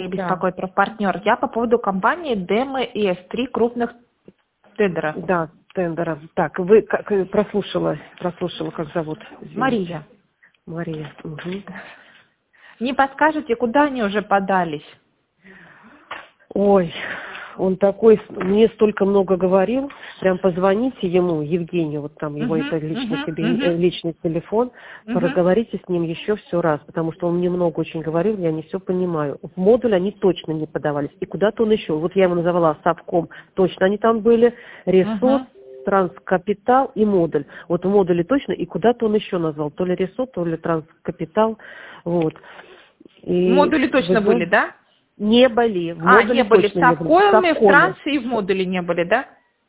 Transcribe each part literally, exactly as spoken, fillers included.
компании Да, беспокоит партнер. Я по поводу компании ДМС, три крупных тендера. да, тендера. Так, вы как э, прослушала, прослушала, как зовут, извините. Мария, Мария. Мгм. не подскажете, куда они уже подались? Ой, он такой, мне столько много говорил, прям позвоните ему, Евгению, вот там его Угу, это личный, угу, кабин- э, личный телефон, угу, проговорите с ним еще все раз, потому что он мне много очень говорил, я не все понимаю. В модуль они точно не подавались, и куда-то он еще, вот я ему назвала Совком, точно они там были, Ресурс, угу. Транскапитал и модуль. Вот в модуле точно, и куда-то он еще назвал, то ли Ресурс, то ли Транскапитал, вот. И Модули в точно были, итоге да? не были, в А, не модуле были в точно не были, в Совкоме, в Совкоме. Трансе и в модуле не были, да?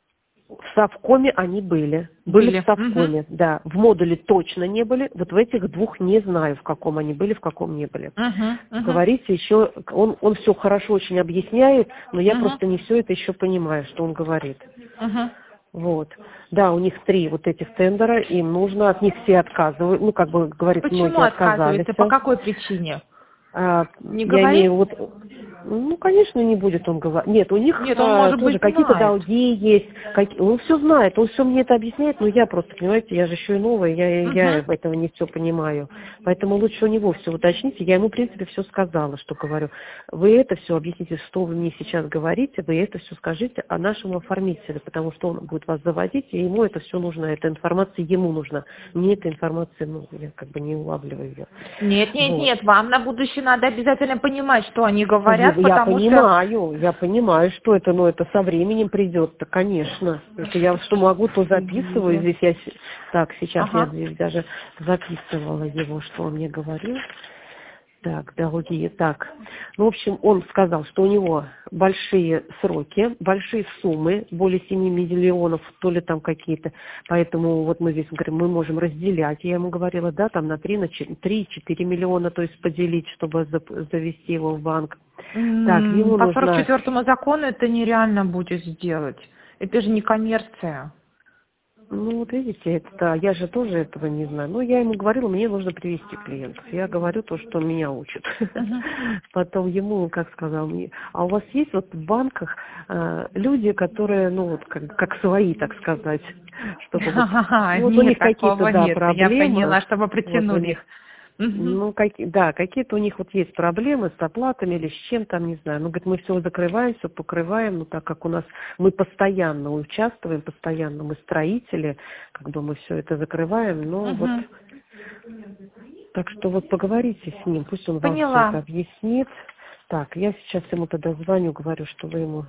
В Совкоме они были. Были в Были. Совкоме, Угу, да. В модуле точно не были. Вот в этих двух не знаю, в каком они были, в каком не были. угу, угу, Говорите еще, он, он все хорошо очень объясняет, но я угу, просто не все это еще понимаю, что он говорит. угу. Вот. Да, у них три вот этих тендера, им нужно, от них все отказывают, ну, как бы говорит, Почему многие отказались. отказывается? По какой причине? А, Не я говорит? имею вот, ну, конечно, не будет он говорить. Нет, у них Нет, он, а, может тоже быть, какие-то знает. долги есть. Какие, он все знает, он все мне это объясняет, но я просто, понимаете, я же еще и новая, я, я Угу. этого не все понимаю. Поэтому лучше у него все уточните. Я ему, в принципе, все сказала, что говорю. Вы это все объясните, что вы мне сейчас говорите, вы это все скажите о нашем оформителе, потому что он будет вас заводить, и ему это все нужно, эта информация ему нужна. Мне эта информация, ну, я как бы не улавливаю ее. Нет, нет, Вот. нет, вам на будущее надо обязательно понимать, что они Я говорят, я потому что... понимаю, я понимаю, что это, но это со временем придет-то, конечно. Это я что могу, то записываю. Здесь я с- так, сейчас я Ага. здесь даже записывала его, что он мне говорил. Так, долги. Так, ну, в общем, он сказал, что у него большие сроки, большие суммы, более семи миллионов, то ли там какие-то. Поэтому вот мы здесь говорим, мы можем разделять. Я ему говорила, да, там на три, на три-четыре миллиона, то есть поделить, чтобы зап- завести его в банк. Так, М, ему По сорок нужно... четвёртому закону это нереально будет сделать. Это же не коммерция. Ну, вот видите, это, я же тоже этого не знаю. Но я ему говорила, мне нужно привести клиентов. Я говорю то, что меня учат. Мгм. Потом ему, как сказал мне, а у вас есть вот в банках э, люди, которые, ну, вот как, как свои, так сказать, чтобы вот, ну, вот у Нет, них какие-то, такого да, нет. Я проблемы, поняла, чтобы вот у притянули них. их. Мгм. Ну, какие, да, какие-то у них вот есть проблемы с оплатами или с чем там, не знаю. Ну, говорит, мы все закрываем, все покрываем, ну, так как у нас, мы постоянно участвуем, постоянно мы строители, как бы мы все это закрываем, но вот, Мгм. так что вот поговорите с ним, пусть он вам все это Поняла. объяснит. Так, я сейчас ему тогда звоню, говорю, что вы ему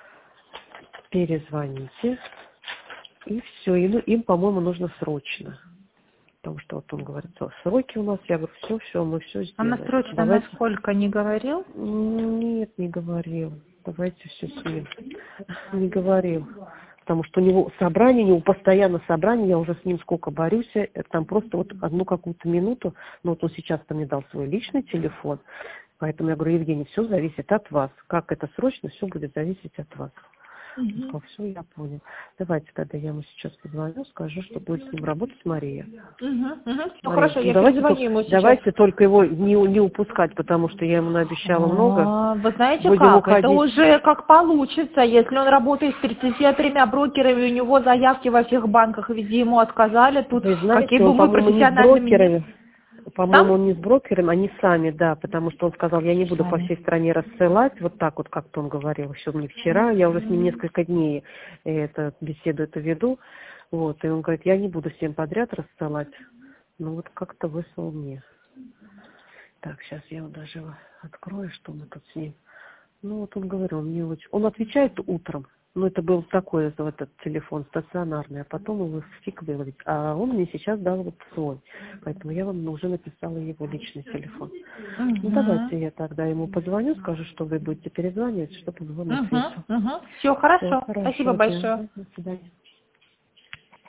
перезвоните, и все, им, им, по-моему, нужно срочно. Потому что вот он говорит, «О, сроки у нас», я говорю, все, все, мы все А на сделаем. срочно Давайте. насколько не говорил? Нет, не говорил. Давайте все с ним. Не говорил. Потому что у него собрание, у него постоянно собрание, я уже с ним сколько борюсь, это там просто вот одну какую-то минуту, ну вот он сейчас-то мне дал свой личный телефон, поэтому я говорю, Евгений, все зависит от вас. Как это срочно, все будет зависеть от вас. Он Мгм. сказал, все, я понял. Давайте тогда я ему сейчас позвоню, скажу, что будет с ним работать Мария. Мгм. Мгм. Ну Мария, хорошо, ну я давайте, перезвоню только- ему сейчас. давайте только его не, не упускать, потому что я ему наобещала много. А, Вы знаете Будем как? Это уходить. уже как получится. Если он работает с тридцатью тремя брокерами, у него заявки во всех банках, везде ему отказали, тут Вы какие знаете, бы он, мы по-моему, не с профессиональными не... брокерами. По-моему, Там? он не с брокерами, они сами, да, потому что он сказал, я не буду по Сами. всей стране рассылать, вот так вот, как-то он говорил, еще мне вчера, я уже с ним несколько дней э, это, беседу эту веду, вот, и он говорит, я не буду всем подряд рассылать, ну вот как-то выслал мне. Так, сейчас я его даже открою, что мы тут с ним. Ну, вот он говорил, он мне очень... Он отвечает утром. Ну, это был такой вот этот телефон стационарный, а потом его фиг выловить. А он мне сейчас дал вот свой. Поэтому я вам уже написала его личный телефон. Ну, Угу. давайте я тогда ему позвоню, скажу, что вы будете перезванивать, чтобы он его Угу. ответил. Угу. Все Все, хорошо. Спасибо хорошего дня. большое. До свидания.